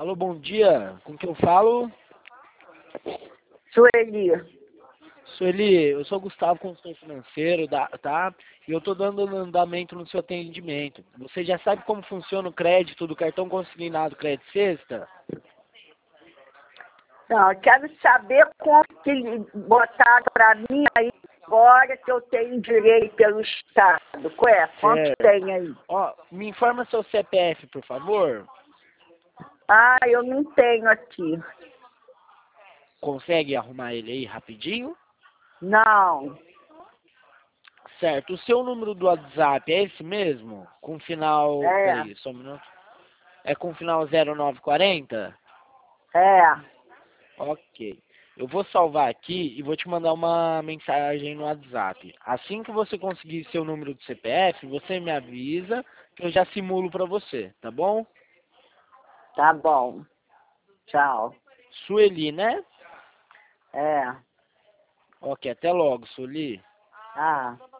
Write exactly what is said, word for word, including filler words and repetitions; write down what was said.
Alô, bom dia. Com quem eu falo? Sueli. Sueli, eu sou o Gustavo, consultor financeiro, da- tá? E eu tô dando andamento no seu atendimento. Você já sabe como funciona o crédito do cartão consignado Crédito Sexta? Não, eu quero saber como que botaram para mim aí agora que eu tenho direito pelo Estado. Qual é? Quanto Certo. tem aí? Ó, me informa seu C P F, por favor. Ah, eu não tenho aqui. Consegue arrumar ele aí rapidinho? Não. Certo. O seu número do WhatsApp é esse mesmo? Com final... É, Peraí, só um minuto. É com final zero nove quarenta? é. Ok. Eu vou salvar aqui e vou te mandar uma mensagem no WhatsApp. Assim que você conseguir seu número do C P F, você me avisa que eu já simulo para você, tá bom? Tá bom. Tchau. Sueli, né? É. Ok, até logo, Sueli. Ah.